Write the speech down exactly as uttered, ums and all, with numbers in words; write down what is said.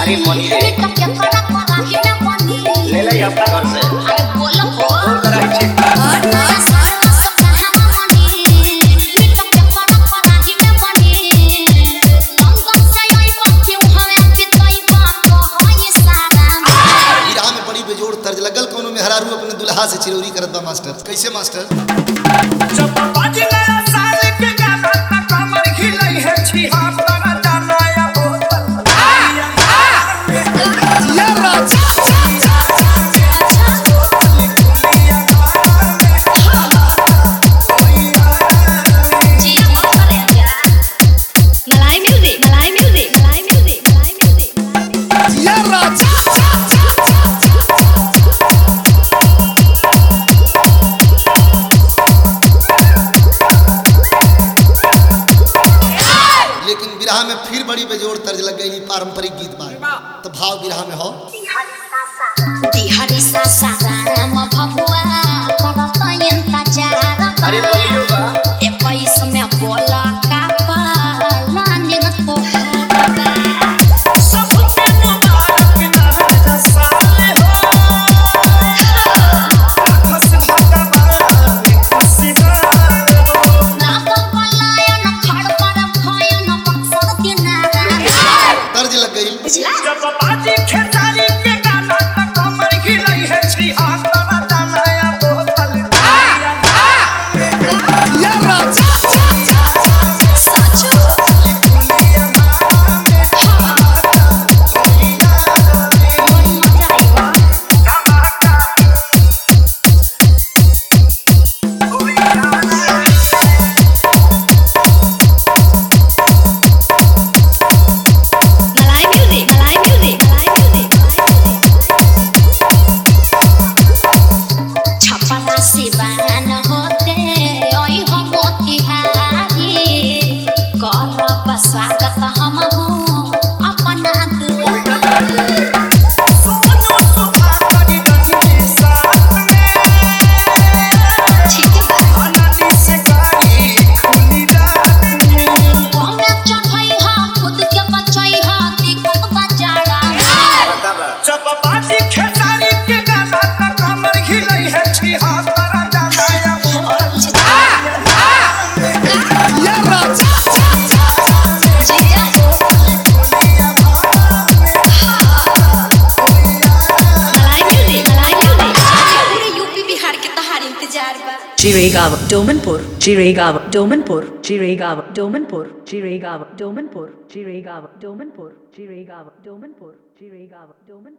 अरे बोलिए अरे तो क्या करा करा ही ना बनी ले ले अपना घर से अरे बोलो हो फोन करा है चेक और नया साल का सब कहां बनी अरे तो क्या करा करा ही ना बनी लंदन से आई बच्चे हवे के तई बात हो ये सारा विरहा में बड़ी बेजोड़ तर्ज लगल कोनो में हरारू अपने दुल्हा से चिरौरी करत बा मास्टर। कैसे मास्टर? जब बाज नया साल के गाना त कमर खिलई है छिहा तोरा जाना या बोतल या राजा जिया मत करे जा मलाई म्यूजिक मलाई म्यूजिक मलाई म्यूजिक मलाई म्यूजिक या राजा लेकिन विरहा में फिर बड़ी बेजोड़ तर्ज लग गई पारंपरिक गीत बा। तो भाव विरहा में हो बिहारी सासा राम भगवा करत यंता चारा अरे बोलियो बा ए पैसा में बोला का पाला निन तो सब के मुबारक नया साल हो खस भगवान खुशी बात हो ना तो पलायन खड़ पर भयन बक्सर के नारा तर्ज लग गई बुझला जब बाजी खेसारी के गाना त कमर खिलई है छिहा तोरा जाना या बोतल या राजा सचो बड़ी मजा आईवा मलाई म्यूजिक मलाई म्यूजिक मलाई म्यूजिक छपरा सिवान होते ओई हो मोतिहारी करब स्वागत हम हूँ अपना दुआरी सोनो सुखा करी रजनी साथ में ठीक बा अनानी से गाड़ी खुली रात में कमे चढ़ई हा खुद के बचई हा दिक्कत बजाड़ा पता बा जब बाजी खेसारी के गाना त कमर खिलई है छिहा तोरा जाना या बोतल या राजा जिया मलाई म्यूजिक मलाई म्यूजिक पूरे यूपी बिहार के तहार इंतजार बा Chiragav, Domanpur, Chiragav, Domanpur, Chiragav, Domanpur, Chiragav, Domanpur, Chiragav, Domanpur, Chiragav, Domanpur, Chiragav, Domanpur.